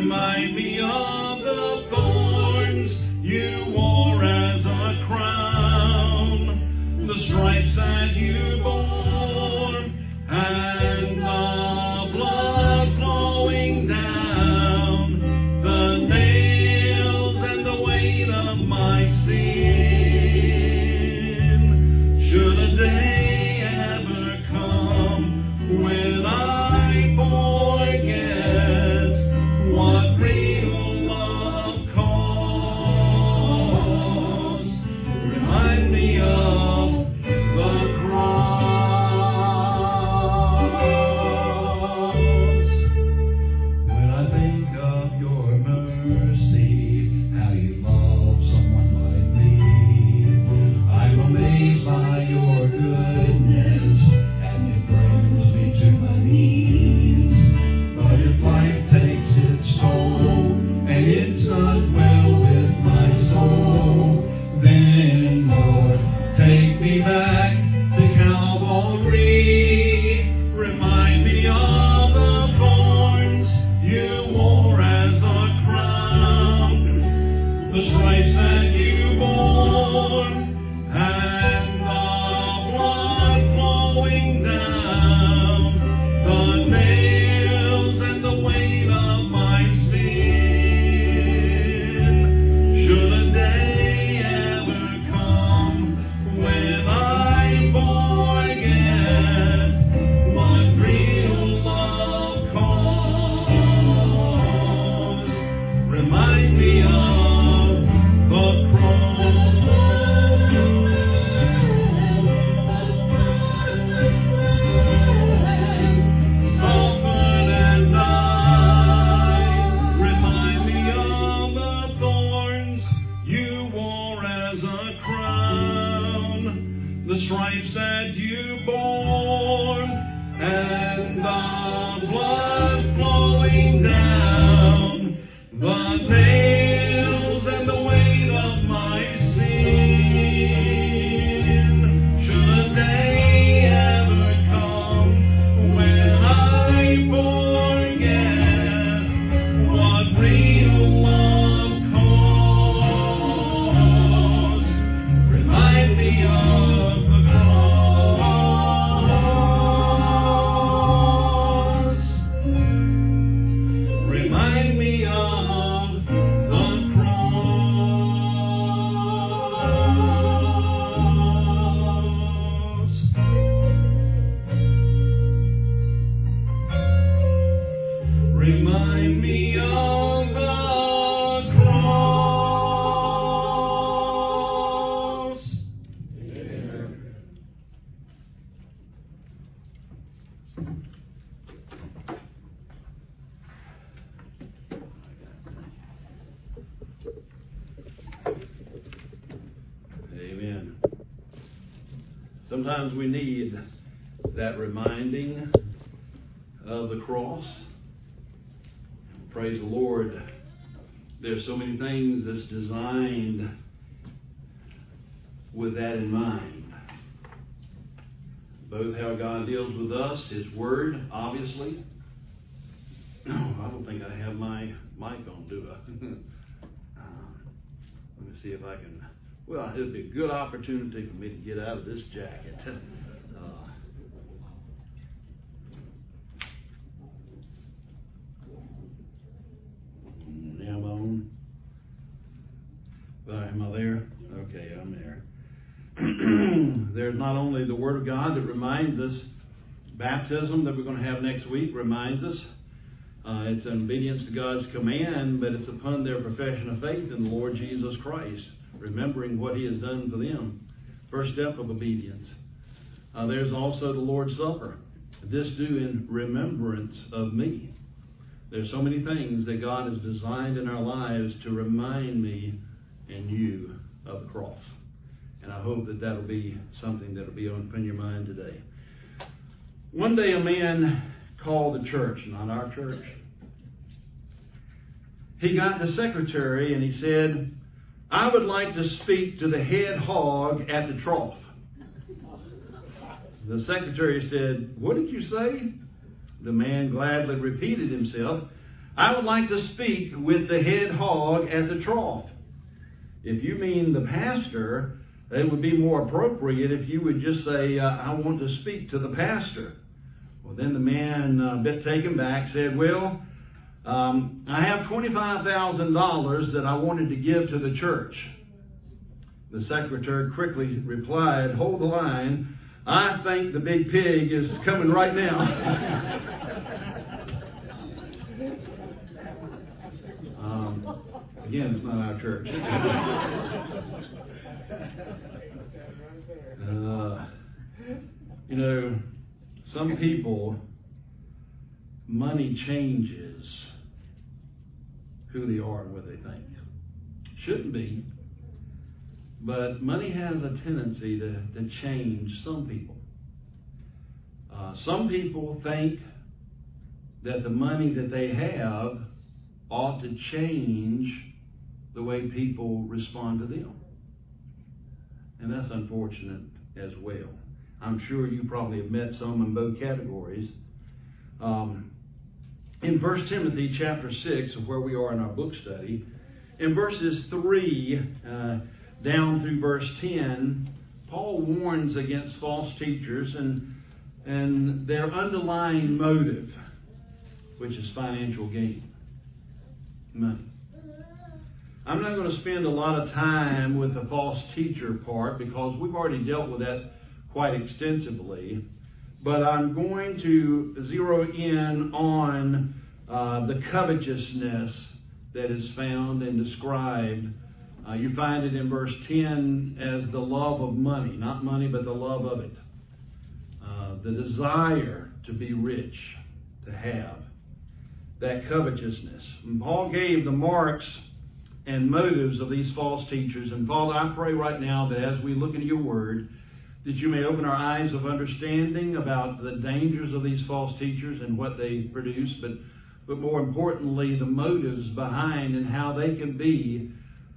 Remind me of the thorns you wore as a crown, the stripes that you bore, and the blood flowing down, the nails and the weight of my sin. Should a day ever come when I forget what real love costs, remind me of the cross. When I think of your mercy, how you love someone like me, I'm amazed by your goodness, and it brings me to my knees. But if life takes its toll, and it's not well with my soul, then Lord, take me back to Calvary. Remind me of the thorns you wore as a crown, the stripes that you bore, and the blood flowing down, the nails and the weight of my sin. Should a day ever come when I forget what real love costs, remind me of the cross. Suffered and died, remind me of the thorns you wore as a crown, the stripes that you bore, and the blood flowing down, the nails and the weight of my sin. Should a day ever come when I forget what real love costs, remind me of the cross. Remind me of the cross. Remind me of the cross. Amen. Sometimes we need that reminding of the cross. Praise the Lord. There's so many things that's designed with that in mind. Both how God deals with us, His Word, obviously. I don't think I have my mic on, do I? Let me see if I can. Well, it'll be a good opportunity for me to get out of this jacket. Am I on? Am I there? Okay, I'm there. There's not only the Word of God that reminds us, baptism that we're going to have next week reminds us. It's in obedience to God's command, but it's upon their profession of faith in the Lord Jesus Christ, remembering what He has done for them. First step of obedience. There's also the Lord's Supper. This do in remembrance of me. There's so many things that God has designed in our lives to remind me and you of the cross. And I hope that that'll be something that'll be on your mind today. One day a man called the church, not our church. He got the secretary and he said, I would like to speak to the head hog at the trough. The secretary said, what did you say? The man gladly repeated himself. I would like to speak with the head hog at the trough. If you mean the pastor, it would be more appropriate if you would just say, I want to speak to the pastor. Well, then the man, a bit taken back, said, well, I have $25,000 that I wanted to give to the church. The secretary quickly replied, hold the line. I think the big pig is coming right now. Again, it's not our church. Some people, money changes who they are and what they think. Shouldn't be. But money has a tendency to change some people. Some people think that the money that they have ought to change the way people respond to them. And that's unfortunate as well. I'm sure you probably have met some in both categories. In 1 Timothy chapter 6, of where we are in our book study, in verses 3 down through verse 10, Paul warns against false teachers and their underlying motive, which is financial gain, money. I'm not going to spend a lot of time with the false teacher part because we've already dealt with that quite extensively. But I'm going to zero in on the covetousness that is found and described. You find it in verse 10 as the love of money. Not money, but the love of it. The desire to be rich, to have. That covetousness. And Paul gave the marks and motives of these false teachers. And Father, I pray right now that as we look into your word, that you may open our eyes of understanding about the dangers of these false teachers and what they produce, but more importantly, the motives behind and how they can be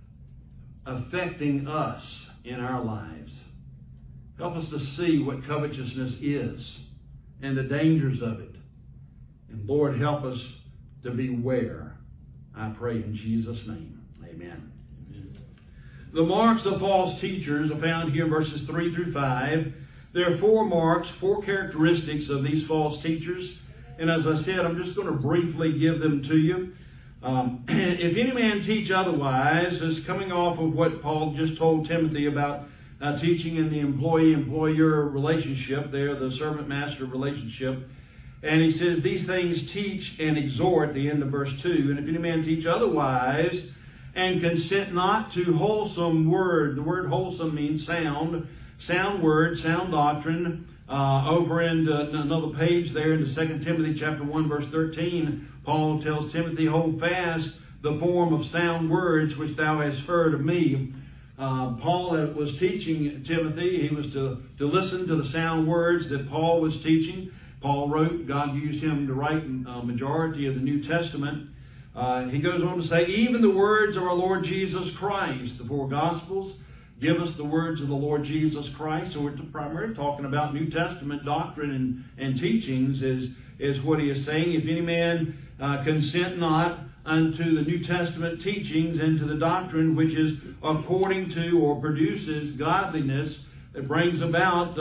affecting us in our lives. Help us to see what covetousness is and the dangers of it. And Lord, help us to beware. I pray in Jesus' name. Amen. The marks of false teachers are found here in verses 3 through 5. There are 4 marks, 4 characteristics of these false teachers. And as I said, I'm just going to briefly give them to you. If any man teach otherwise, is coming off of what Paul just told Timothy about teaching in the employee-employer relationship there, the servant-master relationship. And he says, these things teach and exhort, the end of verse 2. And if any man teach otherwise, and consent not to wholesome word. The word wholesome means sound word, sound doctrine. Over in another page there in the 2 Timothy chapter 1 verse 13, Paul tells Timothy, hold fast the form of sound words which thou hast heard of me. Paul was teaching Timothy. He was to listen to the sound words that Paul was teaching. Paul wrote, God used him to write a majority of the New Testament. He goes on to say, even the words of our Lord Jesus Christ, the 4 Gospels, give us the words of the Lord Jesus Christ. So we're primarily talking about New Testament doctrine and teachings is what he is saying. If any man consent not unto the New Testament teachings and to the doctrine which is according to or produces godliness, that brings about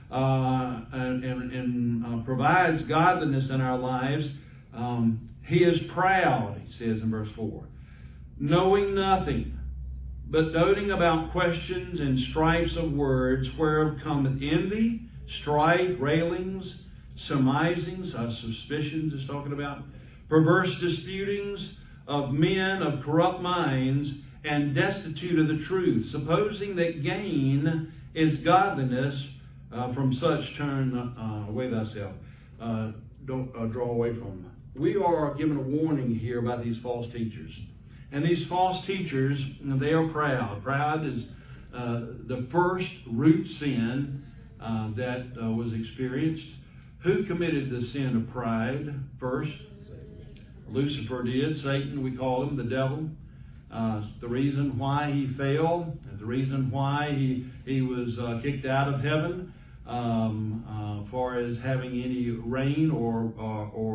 and provides godliness in our lives, he is proud, he says in verse 4, knowing nothing, but doting about questions and strifes of words, whereof cometh envy, strife, railings, surmisings, suspicions is talking about, perverse disputings of men of corrupt minds, and destitute of the truth, supposing that gain is godliness. From such turn away thyself. Don't draw away from them. We are given a warning here about these false teachers. And these false teachers, they are proud. Proud is the first root sin that was experienced. Who committed the sin of pride first? Lucifer did. Satan, we call him the devil. The reason why he fell, the reason why he was kicked out of heaven, far as having any reign or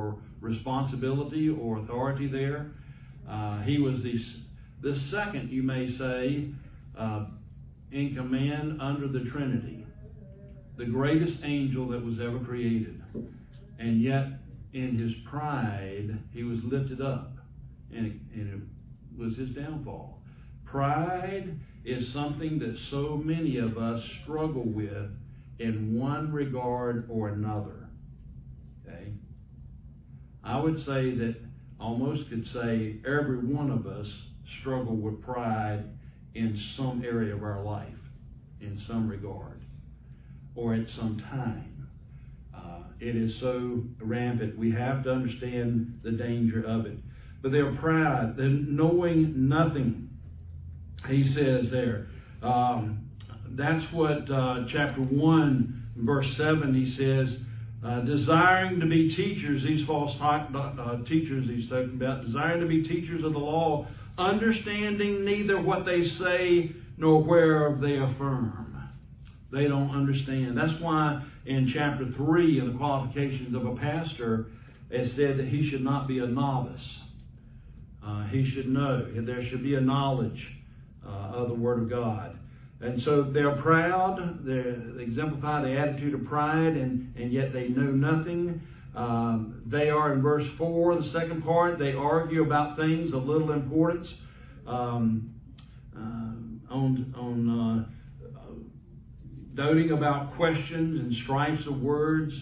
responsibility or authority there. He was the second, you may say, in command under the Trinity, the greatest angel that was ever created. And yet, in his pride, he was lifted up, and it was his downfall. Pride is something that so many of us struggle with in one regard or another. Okay? I would say that almost could say every one of us struggle with pride in some area of our life, in some regard, or at some time. It is so rampant. We have to understand the danger of it. But their pride, the knowing nothing, he says there. That's what chapter 1, verse 7, he says, desiring to be teachers, these false teachers he's talking about, desiring to be teachers of the law, understanding neither what they say nor whereof they affirm. They don't understand. That's why in chapter 3, in the qualifications of a pastor, it said that he should not be a novice. He should know. There should be a knowledge of the Word of God. And so they're proud. They exemplify the attitude of pride, and yet they know nothing. They are, in verse 4, the second part, they argue about things of little importance. Doting about questions and strifes of words,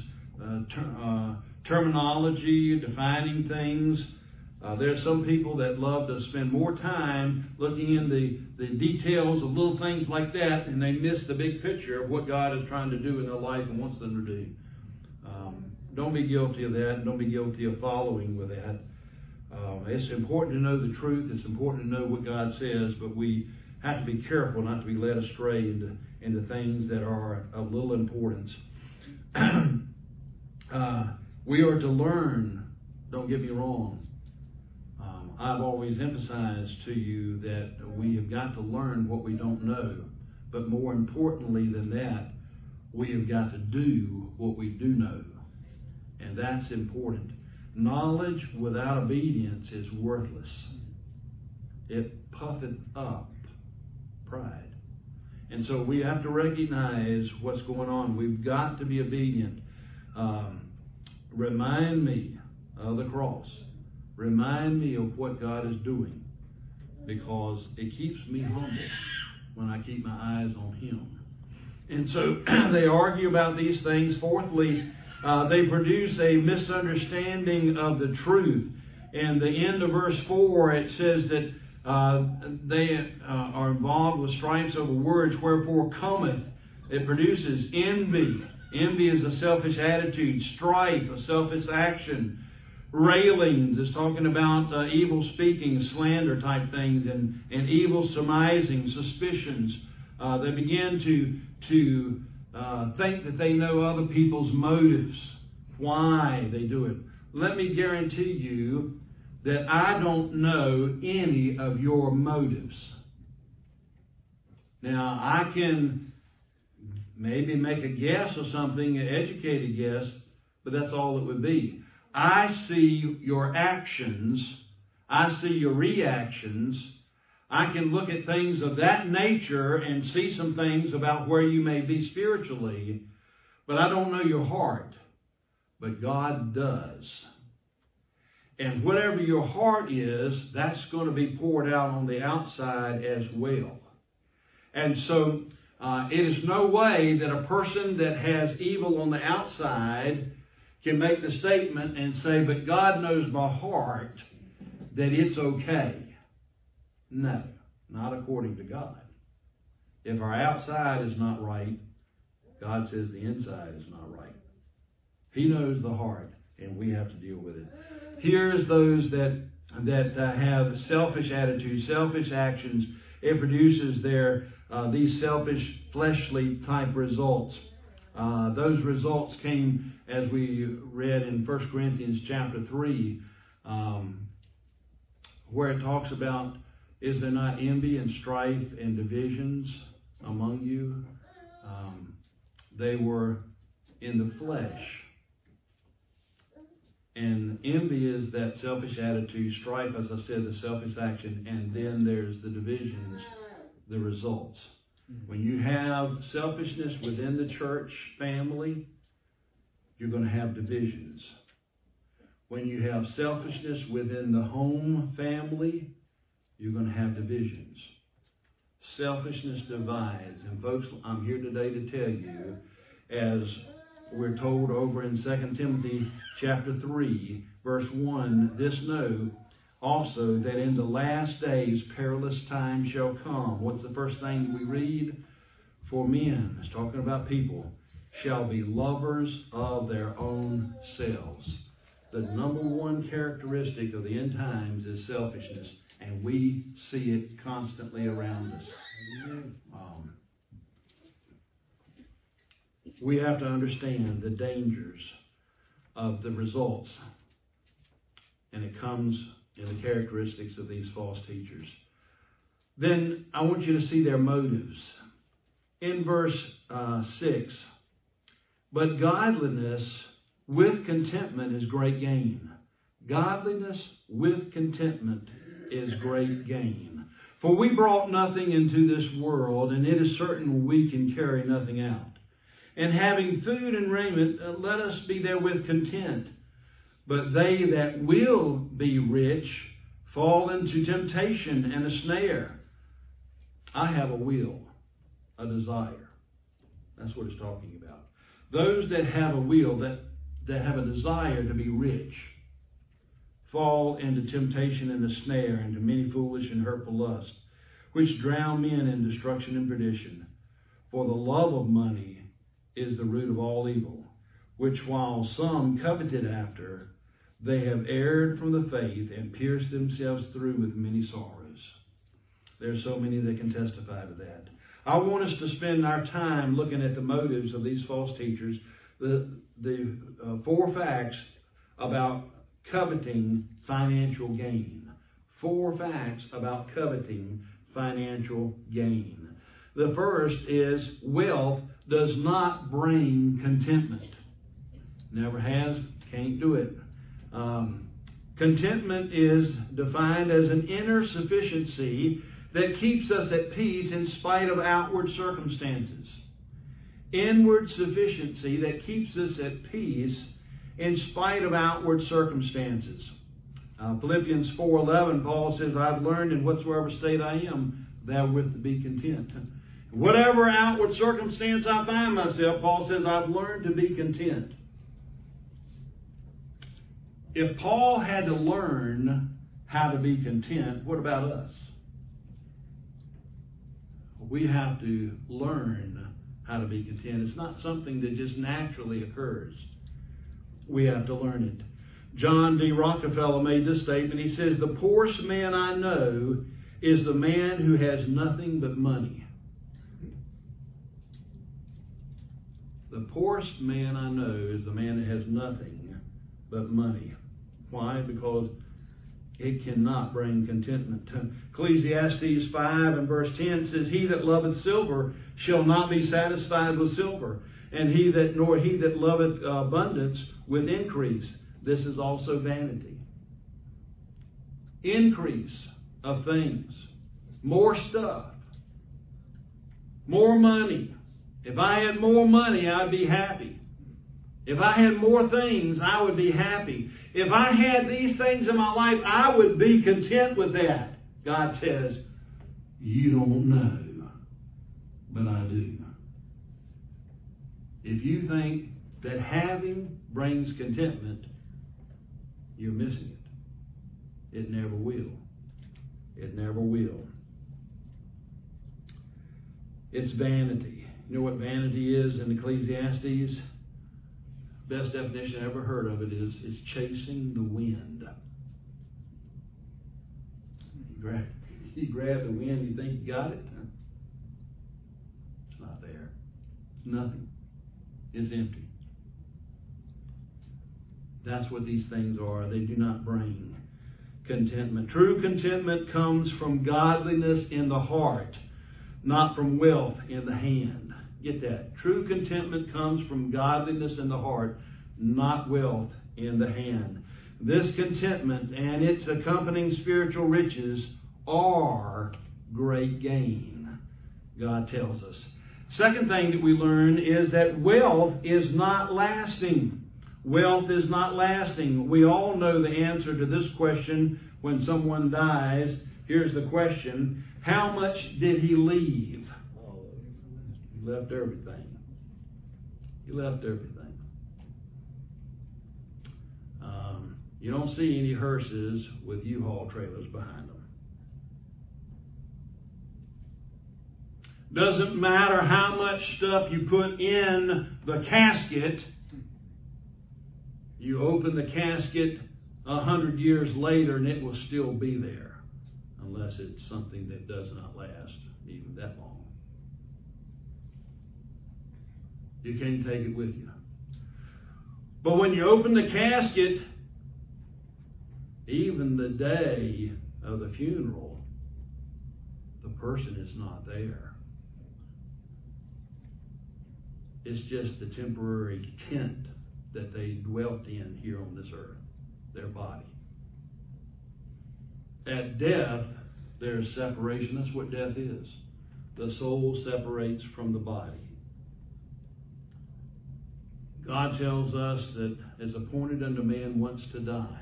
terminology, defining things. There are some people that love to spend more time looking in the details of little things like that, and they miss the big picture of what God is trying to do in their life and wants them to do. Don't be guilty of that. Don't be guilty of following with that. It's important to know the truth. It's important to know what God says, but we have to be careful not to be led astray into things that are of little importance. We are to learn, don't get me wrong. I've always emphasized to you that we have got to learn what we don't know. But more importantly than that, we have got to do what we do know. And that's important. Knowledge without obedience is worthless. It puffeth up pride. And so we have to recognize what's going on. We've got to be obedient. Remind me of the cross. Remind me of what God is doing, because it keeps me humble when I keep my eyes on Him. And so they argue about these things. Fourthly, they produce a misunderstanding of the truth. And the end of verse 4, it says that they are involved with strifes over words, wherefore cometh. It produces envy. Envy is a selfish attitude. Strife, a selfish action. Railings is talking about evil speaking, slander type things, and evil surmising, suspicions. They begin to think that they know other people's motives, why they do it. Let me guarantee you that I don't know any of your motives. Now, I can maybe make a guess or something, an educated guess, but that's all it would be. I see your actions. I see your reactions. I can look at things of that nature and see some things about where you may be spiritually, but I don't know your heart. But God does. And whatever your heart is, that's going to be poured out on the outside as well. And so it is no way that a person that has evil on the outside can make the statement and say, but God knows my heart, that it's okay. No, not according to God. If our outside is not right, God says the inside is not right. He knows the heart, and we have to deal with it. Here's those that have selfish attitudes, selfish actions. It produces these selfish, fleshly type results. Those results came, as we read in 1 Corinthians chapter 3, where it talks about, is there not envy and strife and divisions among you? They were in the flesh. And envy is that selfish attitude. Strife, as I said, the selfish action. And then there's the divisions, the results. When you have selfishness within the church family, you're going to have divisions. When you have selfishness within the home family, you're going to have divisions. Selfishness divides. And folks, I'm here today to tell you, as we're told over in 2 Timothy chapter 3, verse 1, this know also that in the last days perilous times shall come. What's the first thing we read? For men, it's talking about people, shall be lovers of their own selves. The number one characteristic of the end times is selfishness, and we see it constantly around us. We have to understand the dangers of the results, and it comes in the characteristics of these false teachers. Then I want you to see their motives. In verse 6, but godliness with contentment is great gain. Godliness with contentment is great gain. For we brought nothing into this world, and it is certain we can carry nothing out. And having food and raiment, let us be therewith content. But they that will be rich fall into temptation and a snare. I have a will, a desire. That's what it's talking about. Those that have a will, that have a desire to be rich, fall into temptation and a snare, into many foolish and hurtful lusts, which drown men in destruction and perdition. For the love of money is the root of all evil, which while some coveted after, they have erred from the faith and pierced themselves through with many sorrows. There's so many that can testify to that. I want us to spend our time looking at the motives of these false teachers, the 4 facts about coveting financial gain. 4 facts about coveting financial gain. The first is wealth does not bring contentment. Never has, can't do it. Contentment is defined as an inner sufficiency that keeps us at peace in spite of outward circumstances. Inward sufficiency that keeps us at peace in spite of outward circumstances. Philippians 4:11, Paul says, I've learned in whatsoever state I am, therewith to be content. Whatever outward circumstance I find myself, Paul says, I've learned to be content. If Paul had to learn how to be content, what about us? We have to learn how to be content. It's not something that just naturally occurs. We have to learn it. John D. Rockefeller made this statement. He says, the poorest man I know is the man who has nothing but money. The poorest man I know is the man that has nothing but money. Why? Because it cannot bring contentment. Ecclesiastes 5 and verse 10 says, he that loveth silver shall not be satisfied with silver, and nor he that loveth abundance with increase. This is also vanity. Increase of things. More stuff. More money. If I had more money, I'd be happy. If I had more things, I would be happy. If I had these things in my life, I would be content with that. God says, you don't know, but I do. If you think that having brings contentment, you're missing it. It never will. It never will. It's vanity. You know what vanity is in Ecclesiastes? Best definition I ever heard of it is chasing the wind. You grab the wind, you think you got it? It's not there. It's nothing. It's empty. That's what these things are. They do not bring contentment. True contentment comes from godliness in the heart, not from wealth in the hand. Get that. True contentment comes from godliness in the heart, not wealth in the hand. This contentment and its accompanying spiritual riches are great gain, God tells us. Second thing that we learn is that wealth is not lasting. Wealth is not lasting. We all know the answer to this question when someone dies. Here's the question: how much did he leave? He left everything. He left everything. You don't see any hearses with U-Haul trailers behind them. Doesn't matter how much stuff you put in the casket. You open the casket 100 years later and it will still be there, unless it's something that does not last even that long. You can't take it with you. But when you open the casket, even the day of the funeral, the person is not there. It's just the temporary tent that they dwelt in here on this earth, their body. At death, there's separation. That's what death is. The soul separates from the body. God tells us that as appointed unto man once to die,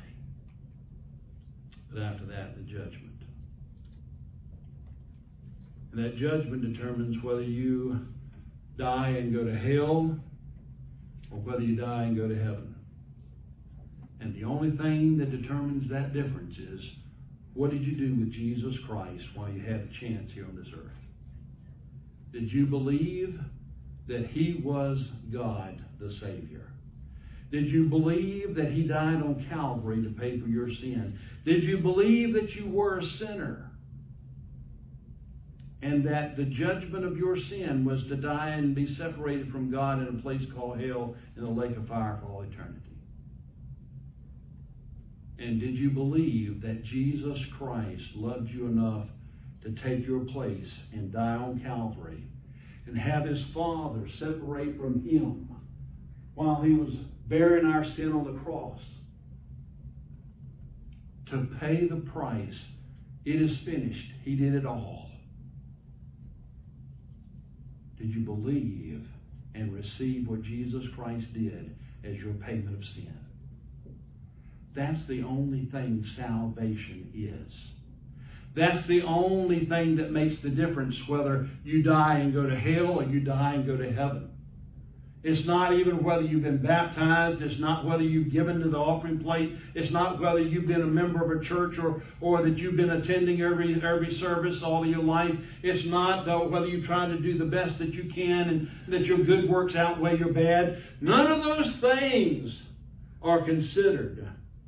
but after that, the judgment. And that judgment determines whether you die and go to hell or whether you die and go to heaven. And the only thing that determines that difference is, what did you do with Jesus Christ while you had the chance here on this earth? Did you believe that He was God the Savior? Did you believe that He died on Calvary to pay for your sin? Did you believe that you were a sinner and that the judgment of your sin was to die and be separated from God in a place called hell in the lake of fire for all eternity? And did you believe that Jesus Christ loved you enough to take your place and die on Calvary and have His Father separate from Him while He was bearing our sin on the cross to pay the price? It is finished. He did it all. Did you believe and receive what Jesus Christ did as your payment of sin? That's the only thing salvation is. That's the only thing that makes the difference whether you die and go to hell or you die and go to heaven. It's not even whether you've been baptized. It's not whether you've given to the offering plate. It's not whether you've been a member of a church or that you've been attending every service all of your life. It's not whether you try to do the best that you can and that your good works outweigh your bad. None of those things are considered.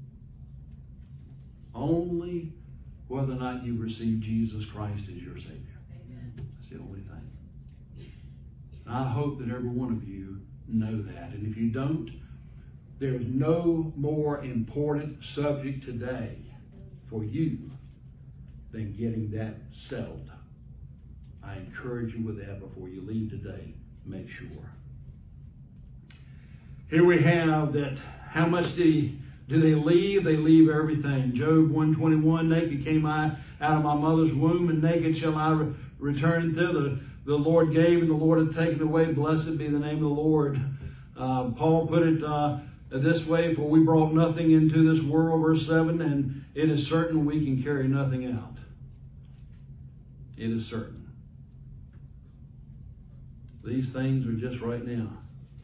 Only whether or not you've received Jesus Christ as your Savior. Amen. That's the only thing. I hope that every one of you know that. And if you don't, there's no more important subject today for you than getting that settled. I encourage you with that before you leave today. Make sure. Here we have that. How much do they leave? They leave everything. Job 1:21, naked came I out of my mother's womb, and naked shall I return thither. The Lord gave, and the Lord hath taken away. Blessed be the name of the Lord. Paul put it this way, for we brought nothing into this world, verse 7, and it is certain we can carry nothing out. It is certain. These things are just right now.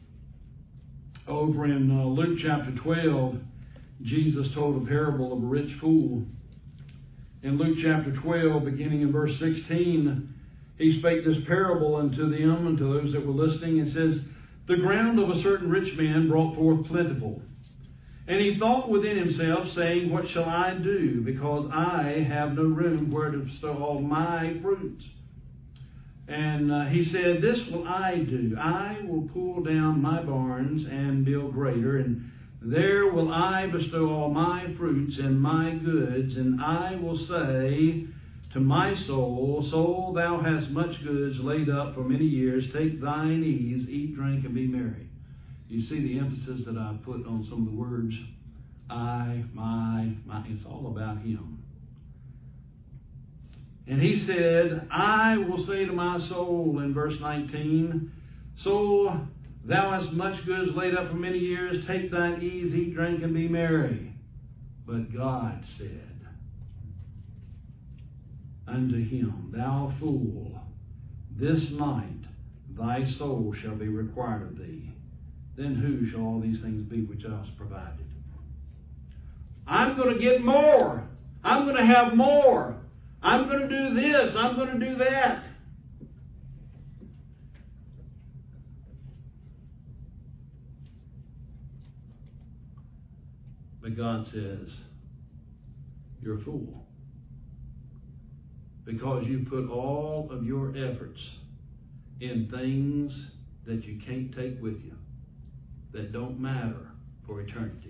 Over in Luke chapter 12, Jesus told a parable of a rich fool. In Luke chapter 12, beginning in verse 16, He spake this parable unto them, unto those that were listening. It says, the ground of a certain rich man brought forth plentiful. And he thought within himself, saying, what shall I do? Because I have no room where to bestow all my fruits. And he said, this will I do. I will pull down my barns and build greater, and there will I bestow all my fruits and my goods, and I will say to my soul, soul, thou hast much goods laid up for many years. Take thine ease, eat, drink, and be merry. You see the emphasis that I put on some of the words. my. It's all about him. And he said, I will say to my soul in verse 19, Soul, thou hast much goods laid up for many years. Take thine ease, eat, drink, and be merry. But God said unto him, Thou fool, this night thy soul shall be required of thee. Then who shall all these things be which thou hast provided? I'm going to get more. I'm going to have more. I'm going to do this. I'm going to do that. But God says, you're a fool. Because you put all of your efforts in things that you can't take with you, that don't matter for eternity.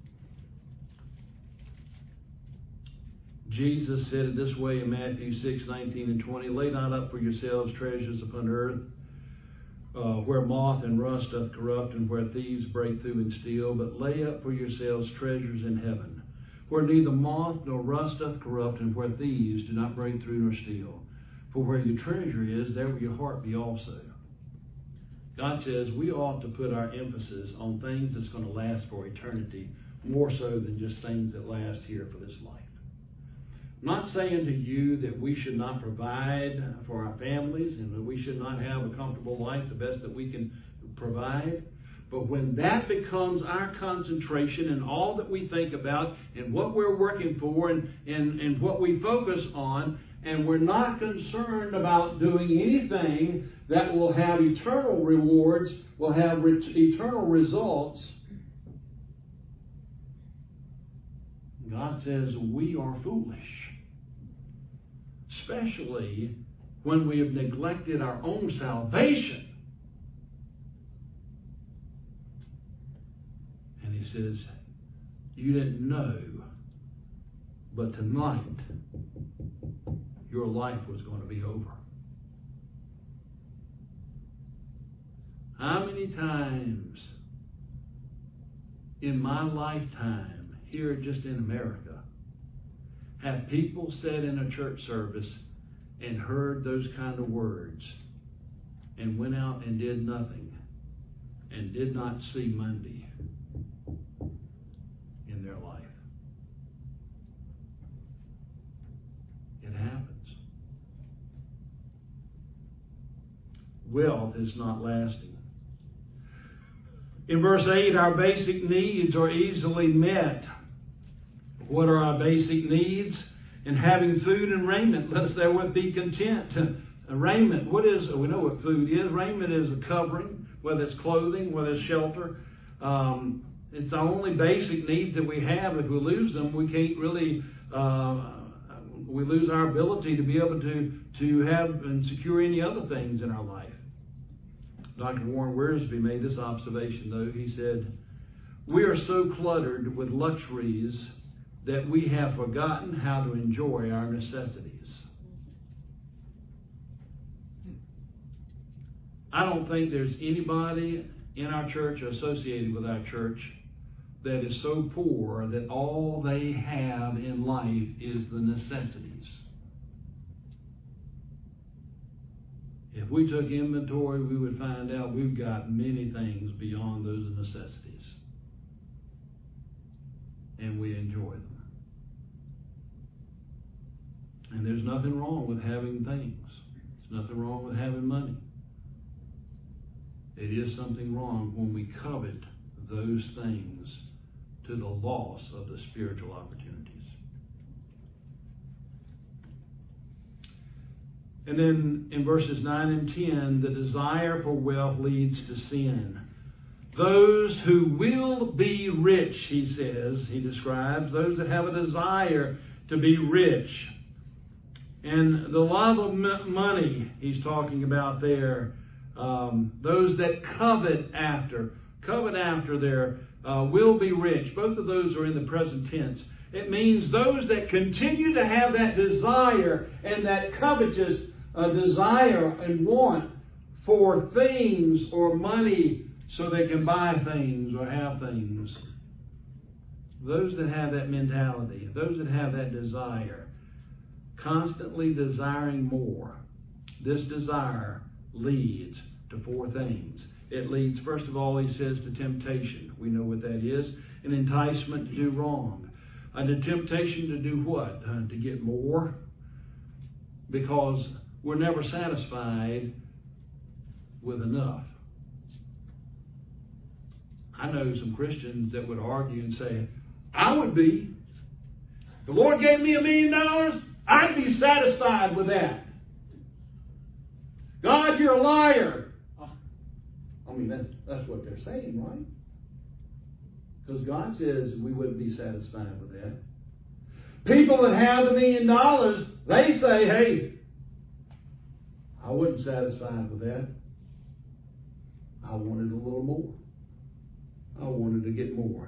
Jesus said it this way in Matthew 6:19 and 20, Lay not up for yourselves treasures upon earth, where moth and rust doth corrupt, and where thieves break through and steal, but lay up for yourselves treasures in heaven, where neither moth nor rust doth corrupt, and where thieves do not break through nor steal. For where your treasure is, there will your heart be also. God says we ought to put our emphasis on things that's going to last for eternity, more so than just things that last here for this life. I'm not saying to you that we should not provide for our families and that we should not have a comfortable life the best that we can provide. But when that becomes our concentration and all that we think about and what we're working for and what we focus on, and we're not concerned about doing anything that will have eternal rewards, will have eternal results, God says we are foolish. Especially when we have neglected our own salvation. And he says, you didn't know, but tonight your life was going to be over. How many times in my lifetime, here just in America, have people sat in a church service and heard those kind of words and went out and did nothing and did not see Monday in their life? It happens. Wealth is not lasting. In verse 8, our basic needs are easily met. What are our basic needs? In having food and raiment, let us therewith be content. Raiment, we know what food is. Raiment is a covering, whether it's clothing, whether it's shelter. It's the only basic needs that we have. If we lose them, we can't really, we lose our ability to be able to have and secure any other things in our life. Dr. Warren Wiersbe made this observation, though. He said, we are so cluttered with luxuries that we have forgotten how to enjoy our necessities. I don't think there's anybody in our church or associated with our church that is so poor that all they have in life is the necessities. If we took inventory, we would find out we've got many things beyond those necessities. And we enjoy them. And there's nothing wrong with having things. There's nothing wrong with having money. It is something wrong when we covet those things to the loss of the spiritual opportunities. And then in verses 9 and 10, the desire for wealth leads to sin. Those who will be rich, he says, he describes, those that have a desire to be rich. And the love of money he's talking about there, those that covet after their will be rich. Both of those are in the present tense. It means those that continue to have that desire and that covetous desire and want for things or money so they can buy things or have things. those that have that mentality, those that have that desire, constantly desiring more, this desire leads to four things. It leads, first of all, he says, to temptation. We know what that is. An enticement to do wrong. And a temptation to do what? To get more. Because we're never satisfied with enough. I know some Christians that would argue and say, I would be. If the Lord gave me $1 million, I'd be satisfied with that. God, you're a liar. I mean, that's what they're saying, right? Because God says we wouldn't be satisfied with that. People that have $1 million, they say, hey, I wasn't satisfied with that. I wanted a little more. I wanted to get more.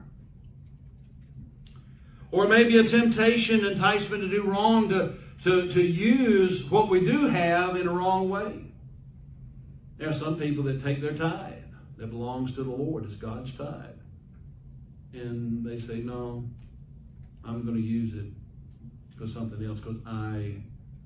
Or maybe a temptation, enticement to do wrong, to use what we do have in a wrong way. There are some people that take their tithe that belongs to the Lord. It's God's tithe. And they say, no, I'm going to use it for something else because I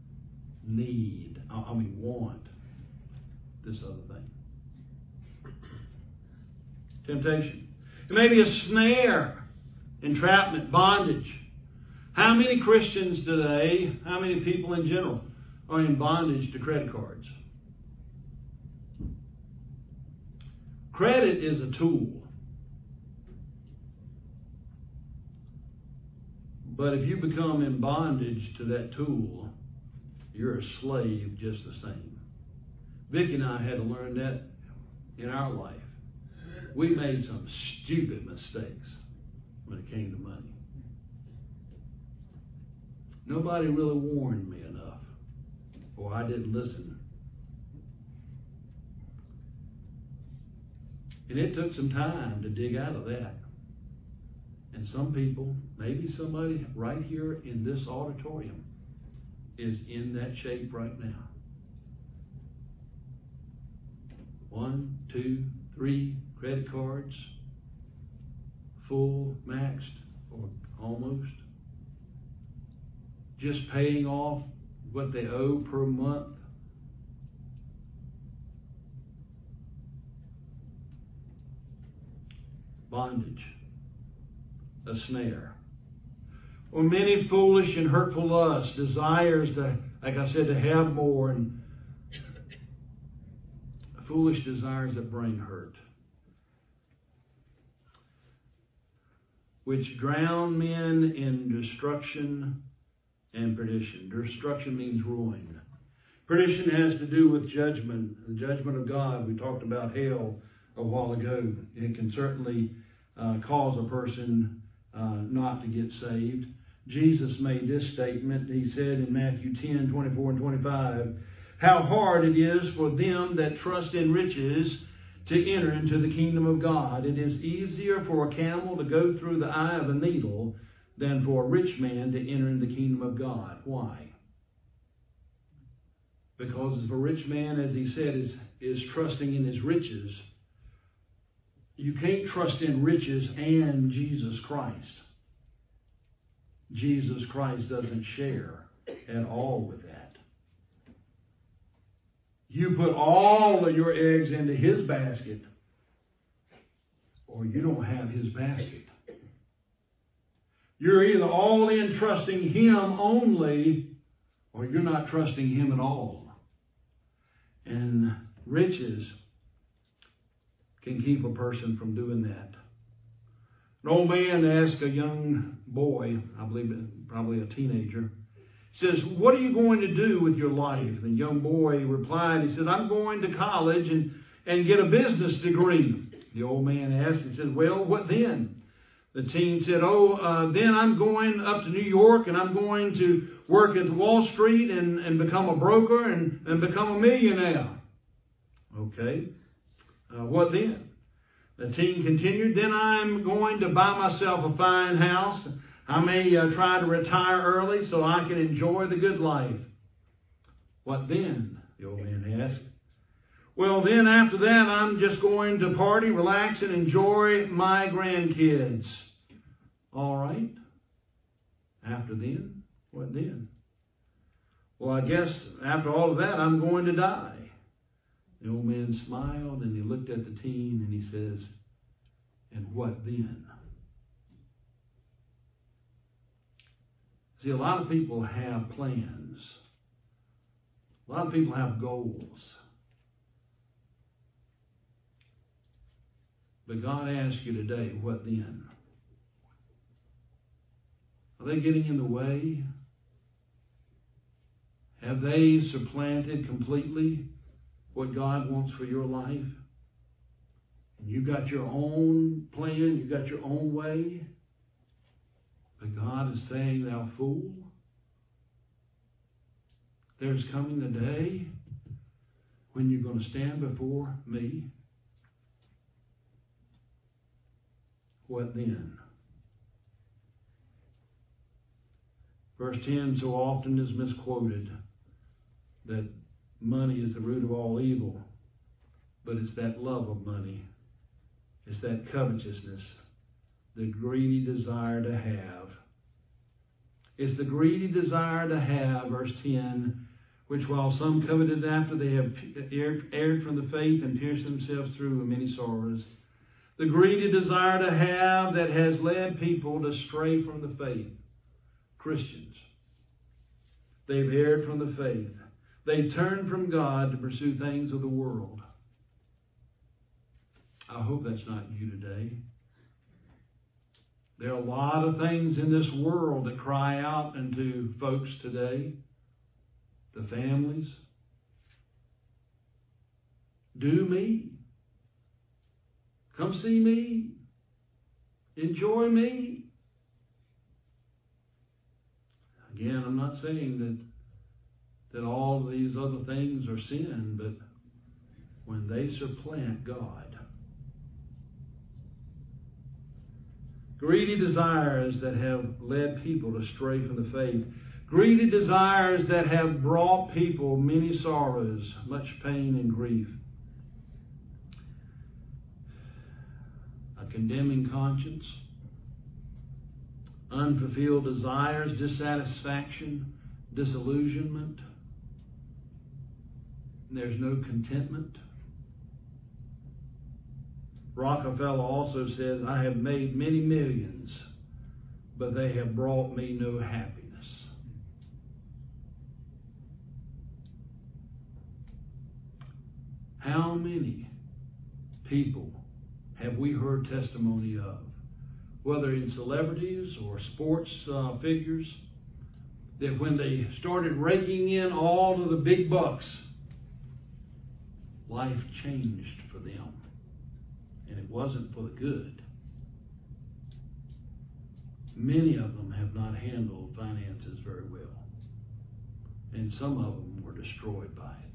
want this other thing. Temptation. It may be a snare, entrapment, bondage. How many Christians today, how many people in general, are in bondage to credit cards? Credit is a tool. But if you become in bondage to that tool, you're a slave just the same. Vicki and I had to learn that in our life. We made some stupid mistakes when it came to money. Nobody really warned me enough, or I didn't listen. And it took some time to dig out of that. And some people, maybe somebody right here in this auditorium, is in that shape right now. 1, 2, 3 credit cards, full, maxed, or almost. Just paying off what they owe per month. Bondage. A snare. Or many foolish and hurtful lusts, desires to, like I said, to have more, and foolish desires that bring hurt, which drown men in destruction and perdition. Destruction means ruin. Perdition has to do with judgment, the judgment of God. We talked about hell a while ago. It can certainly cause a person not to get saved. Jesus made this statement. He said in Matthew 10, 24 and 25, how hard it is for them that trust in riches to enter into the kingdom of God. It is easier for a camel to go through the eye of a needle than for a rich man to enter in the kingdom of God. Why? Because if a rich man, as he said, is trusting in his riches, you can't trust in riches and Jesus Christ. Jesus Christ doesn't share at all with that. You put all of your eggs into his basket, or you don't have his basket. You're either all in trusting him only, or you're not trusting him at all. And riches can keep a person from doing that. An old man asked a young boy, I believe probably a teenager, says, what are you going to do with your life? And the young boy replied, he said, I'm going to college and get a business degree. The old man asked, he said, well, what then? The teen said, then I'm going up to New York and I'm going to work at Wall Street and become a broker and become a millionaire. Okay. What then? The teen continued, then I'm going to buy myself a fine house. I may try to retire early so I can enjoy the good life. What then? The old man asked. Well, then after that, I'm just going to party, relax, and enjoy my grandkids. All right. After then, what then? Well, I guess after all of that, I'm going to die. The old man smiled and he looked at the teen and he says, and what then? See, a lot of people have plans. A lot of people have goals. But God asks you today, what then? Are they getting in the way? Have they supplanted completely what God wants for your life? And you got your own plan, you got your own way. But God is saying, thou fool, there's coming a day when you're going to stand before me. What then? Verse 10 so often is misquoted that money is the root of all evil, but it's that love of money. It's that covetousness, the greedy desire to have. It's the greedy desire to have, verse 10, which while some coveted after, they have erred from the faith and pierced themselves through with many sorrows. The greedy desire to have that has led people to stray from the faith. Christians. They've erred from the faith. They turned from God to pursue things of the world. I hope that's not you today. There are a lot of things in this world that cry out into folks today. The families. Do me. Come see me. Enjoy me. Again, I'm not saying that all of these other things are sin, but when they supplant God. Greedy desires that have led people to stray from the faith. Greedy desires that have brought people many sorrows, much pain and grief. A condemning conscience. Unfulfilled desires, dissatisfaction, disillusionment. There's no contentment. Rockefeller also says, I have made many millions, but they have brought me no happiness. How many people have we heard testimony of? Whether in celebrities or sports figures, that when they started raking in all of the big bucks, life changed for them. And it wasn't for the good. Many of them have not handled finances very well. And some of them were destroyed by it.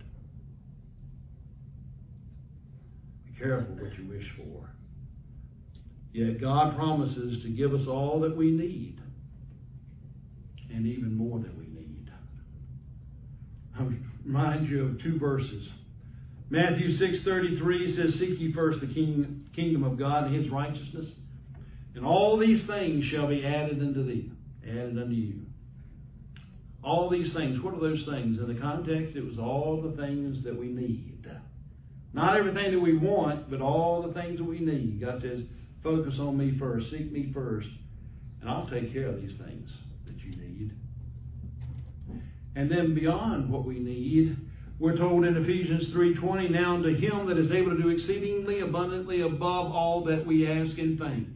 Be careful what you wish for. Yet God promises to give us all that we need, and even more than we need. I'll remind you of two verses. Matthew 6:33 says, seek ye first the kingdom of God and his righteousness, and all these things shall be added unto thee, added unto you. All these things, what are those things? In the context, it was all the things that we need. Not everything that we want, but all the things that we need. God says, focus on me first, seek me first, and I'll take care of these things that you need. And then beyond what we need, we're told in Ephesians 3:20, now unto him that is able to do exceedingly abundantly above all that we ask and think.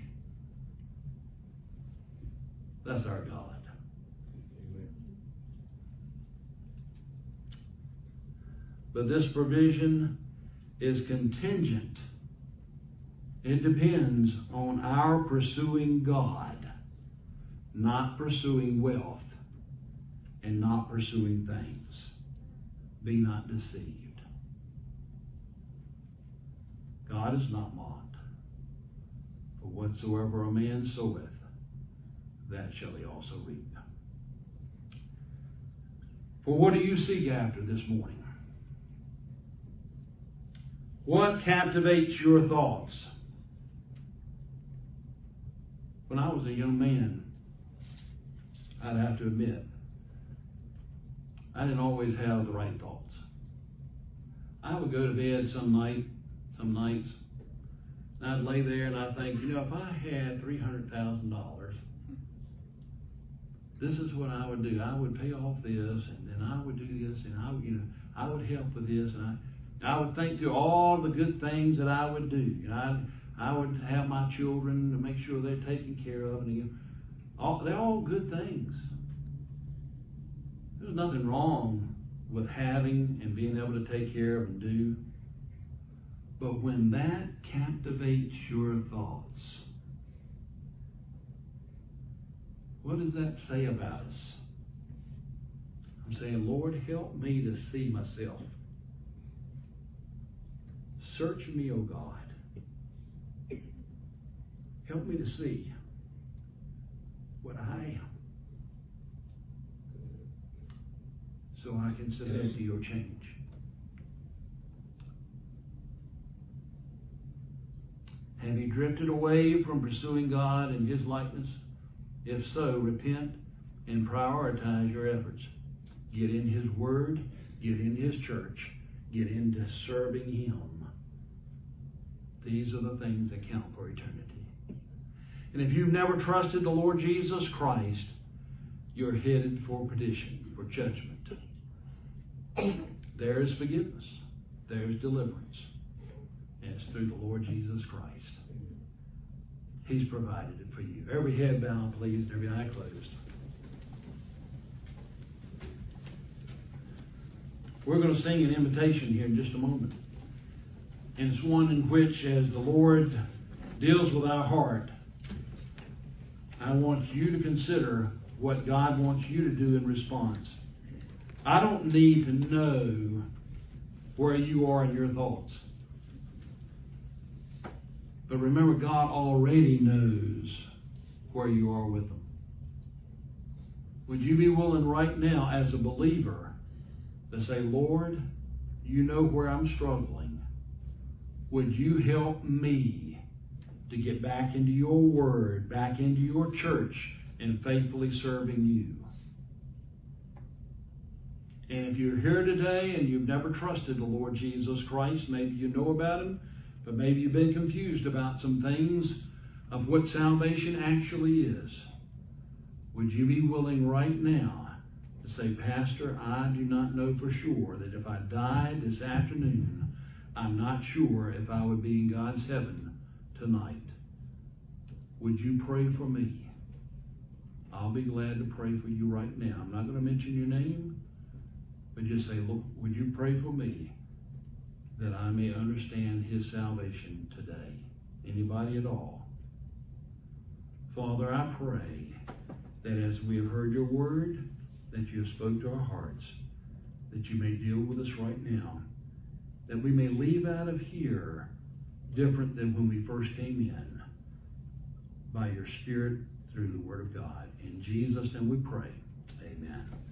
That's our God. Amen. But this provision is contingent. It depends on our pursuing God, not pursuing wealth and not pursuing things. Be not deceived. God is not mocked. For whatsoever a man soweth, that shall he also reap. For what do you seek after this morning? What captivates your thoughts? When I was a young man, I'd have to admit, I didn't always have the right thoughts. I would go to bed some nights, and I'd lay there and I'd think, if I had $300,000, this is what I would do. I would pay off this, and then I would do this, and I would help with this, and I would think through all the good things that I would do. I would have my children to make sure they're taken care of, and they're all good things. There's nothing wrong with having and being able to take care of and do. But when that captivates your thoughts, what does that say about us? I'm saying, Lord, help me to see myself. Search me, O God. Help me to see what I am, so I can submit to your change. Have you drifted away from pursuing God and His likeness? If so, repent and prioritize your efforts. Get in His Word, get in His church, get into serving Him. These are the things that count for eternity. And if you've never trusted the Lord Jesus Christ, you're headed for perdition, for judgment. There is forgiveness. There is deliverance. And it's through the Lord Jesus Christ. He's provided it for you. Every head bowed, please, and every eye closed. We're going to sing an invitation here in just a moment. And it's one in which, as the Lord deals with our heart, I want you to consider what God wants you to do in response. I don't need to know where you are in your thoughts. But remember, God already knows where you are with them. Would you be willing right now as a believer to say, Lord, you know where I'm struggling. Would you help me to get back into your word, back into your church, and faithfully serving you? And if you're here today and you've never trusted the Lord Jesus Christ, maybe you know about Him, but maybe you've been confused about some things of what salvation actually is. Would you be willing right now to say, Pastor, I do not know for sure that if I died this afternoon, I'm not sure if I would be in God's heaven tonight. Would you pray for me? I'll be glad to pray for you right now. I'm not going to mention your name, but just say, look, would you pray for me that I may understand His salvation today? Anybody at all? Father, I pray that as we have heard your word, that you have spoke to our hearts, that you may deal with us right now, that we may leave out of here different than when we first came in, by your Spirit through the Word of God. In Jesus' name we pray. Amen.